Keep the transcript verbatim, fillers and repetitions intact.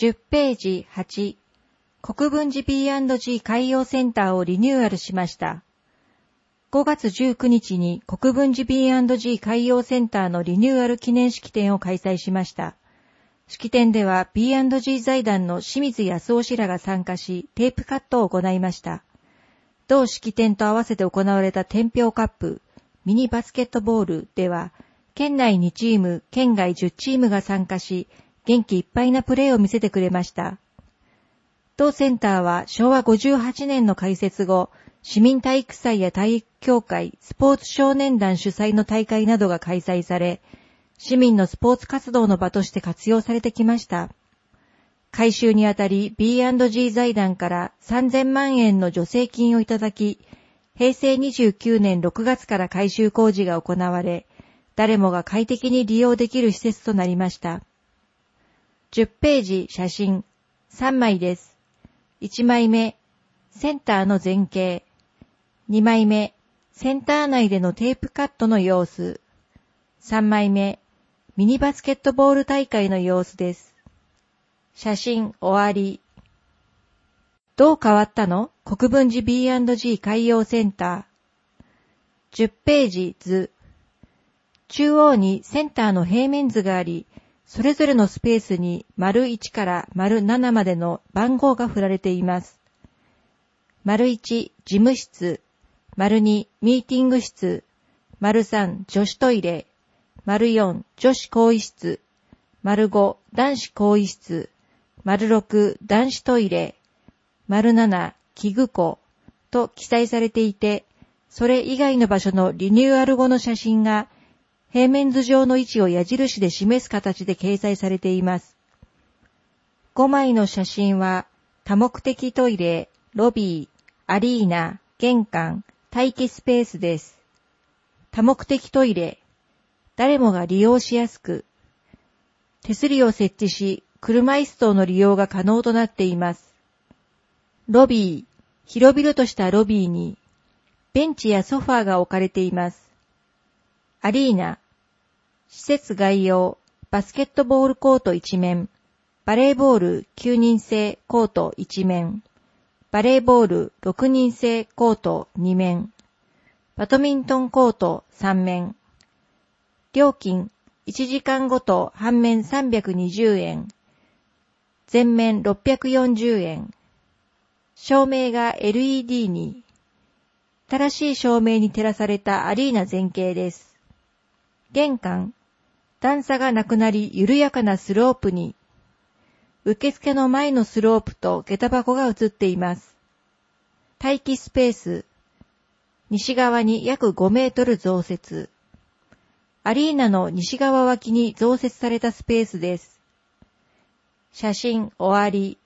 じゅっページはち、国分寺 ビーアンドジー 海洋センターをリニューアルしました。ごがつじゅうくにちに国分寺 ビーアンドジー 海洋センターのリニューアル記念式典を開催しました。式典では ビーアンドジー 財団の清水康夫氏らが参加し、テープカットを行いました。同式典と合わせて行われた天平カップ、ミニバスケットボールでは、県内にチーム、県外じゅうチームが参加し、元気いっぱいなプレーを見せてくれました。同センターはしょうわごじゅうはちねんの開設後、市民体育祭や体育協会、スポーツ少年団主催の大会などが開催され、市民のスポーツ活動の場として活用されてきました。改修にあたり ビーアンドジー 財団からさんぜんまんえんの助成金をいただき、へいせいにじゅうきゅうねんろくがつから改修工事が行われ、誰もが快適に利用できる施設となりました。じゅっページ写真さんまいです。いちまいめ、センターの前景。にまいめ、センター内でのテープカットの様子。さんまいめ、ミニバスケットボール大会の様子です。写真終わり。どう変わったの？国分寺 ビーアンドジー 海洋センター。じゅっページ図。中央にセンターの平面図があり、それぞれのスペースに丸いちから丸ななまでの番号が振られています。丸いち、事務室。丸に、ミーティング室。丸さん、女子トイレ。丸よん、女子更衣室。丸ご、男子更衣室。丸ろく、男子トイレ。丸なな、器具庫と記載されていて、それ以外の場所のリニューアル後の写真が平面図上の位置を矢印で示す形で掲載されています。ごまいの写真は多目的トイレ、ロビー、アリーナ、玄関、待機スペースです。多目的トイレ、誰もが利用しやすく、手すりを設置し、車椅子等の利用が可能となっています。ロビー、広々としたロビーに、ベンチやソファーが置かれています。アリーナ、施設概要、バスケットボールコートいちめん、バレーボールきゅうにんせいコートいちめん、バレーボールろくにんせいコートにめん、バドミントンコートさんめん、料金いちじかんごと半面さんびゃくにじゅうえん、全面ろっぴゃくよんじゅうえん、照明が エルイーディー に、新しい照明に照らされたアリーナ前景です。玄関、段差がなくなり緩やかなスロープに、受付の前のスロープと下駄箱が映っています。待機スペース、西側に約ごメートル増設。アリーナの西側脇に増設されたスペースです。写真終わり。